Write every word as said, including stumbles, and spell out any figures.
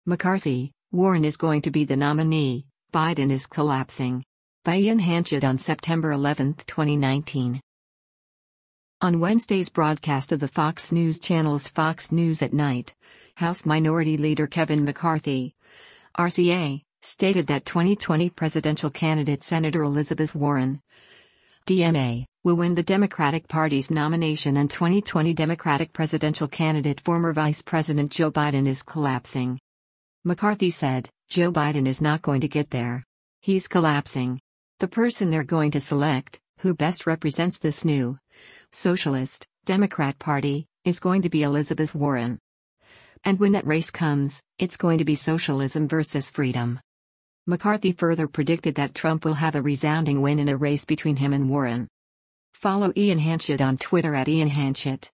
McCarthy, Warren is going to be the nominee, Biden is collapsing. By Ian Hanchett on September eleventh, twenty nineteen. On Wednesday's broadcast of the Fox News Channel's Fox News at Night, House Minority Leader Kevin McCarthy, R C A, stated that twenty twenty presidential candidate Senator Elizabeth Warren, D M A, will win the Democratic Party's nomination, and twenty twenty Democratic presidential candidate former Vice President Joe Biden is collapsing. McCarthy said, "Joe Biden is not going to get there. He's collapsing. The person they're going to select, who best represents this new, socialist, Democrat Party, is going to be Elizabeth Warren. And when that race comes, it's going to be socialism versus freedom." McCarthy further predicted that Trump will have a resounding win in a race between him and Warren. Follow Ian Hanchett on Twitter at Ian Hanchett.